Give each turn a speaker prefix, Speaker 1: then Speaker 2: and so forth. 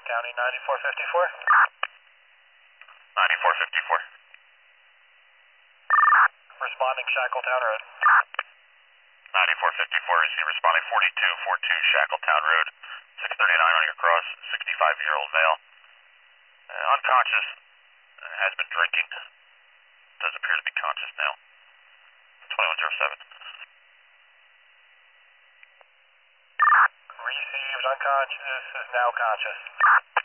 Speaker 1: County 9454.
Speaker 2: 9454.
Speaker 1: Responding Shackletown Road.
Speaker 2: 9454, is he responding 4242 Shackletown Road, 639 running across, 65-year-old male. Unconscious, has been drinking. Does appear to be conscious now. 2107.
Speaker 1: Received unconscious, is now conscious.